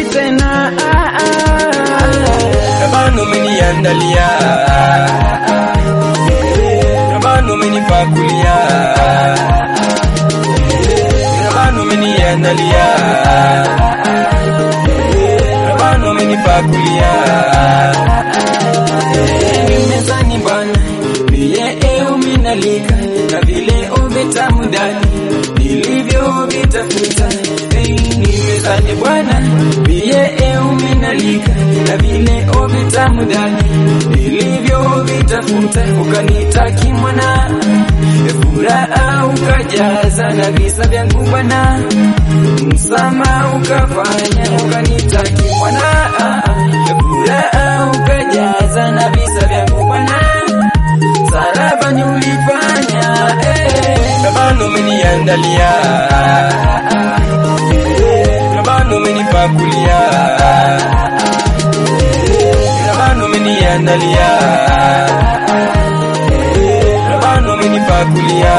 tena. Rabano umeniandalia, Rabano umenipakulia, Rabano umeniandalia, Rabano umenipakulia. Mezani bwana, vile umenalika na vile umetamu ndani, nilivyo vitafuta. Ni mezani bwana, vile umenalika na vile umetamu ndani, nilivyo vitafuta. Ukanitaki mwana, furaha ukajaza na visa vyangu bwana, msamaha ukafanya. Ukanitaki mwana, furaha ukajaza na visa vyangu bwana, msalaba ni ulifanya. Rabano umeniandalia, Rabano umenipakulia, Rabano umeniandalia, Rabano umenipakulia.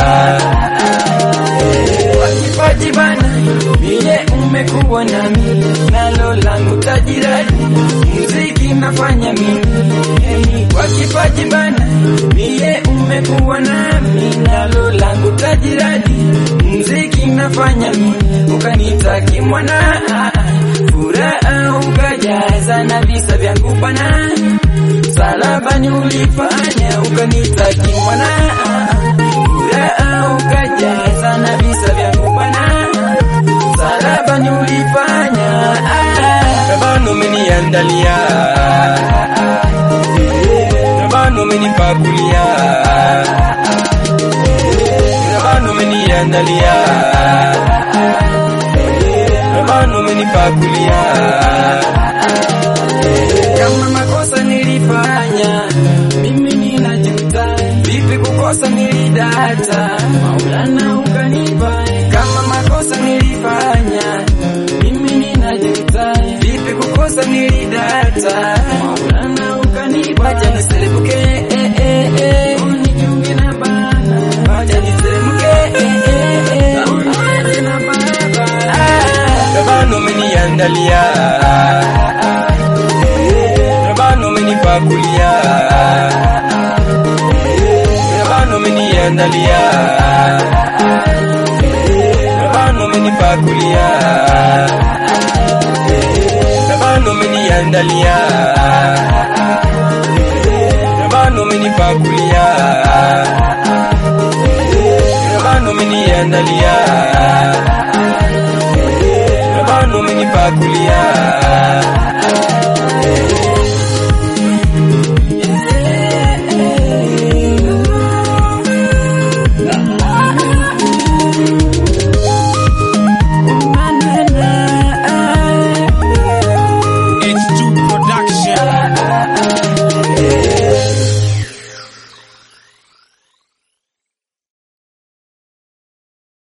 Wakipaji bana, vile umekuwa nami, nalo langu tajirani, muziki nafanya mimi. Wakipaji bana, vile umekuwa nami, nalo langu tajirani, muziki nafanya mimi. Ukanitaki mwana, furaha ukajaza na visa vyangu bana, msalabani ulifanya. Ukanitaki mwana, furaha ukajaza na visa vyangu bana, msalabani ulifanya. Rabano umeniandalia, Rabano umenipakulia, Rabano umeniandalia, Rabano umenipakulia. Kama makosa nilifanya, mimi ninajuta. Vipi kukosa nilidata, Maulana ukanipa. Kama makosa nilifanya, mimi ninajuta. Vipi kukosa nilidata, Maulana ukanipa. Wacha niselebuke, unijiunge na bana. Wacha niselebuke, unijiunge na baba. Rabano umeniandalia, Rabano umenipakulia, Rabano umeniandalia, Rabano umenipakulia, Rabano umeniandalia, Rabano umenipakulia, Rabano umeniandalia, Rabano umenipakulia.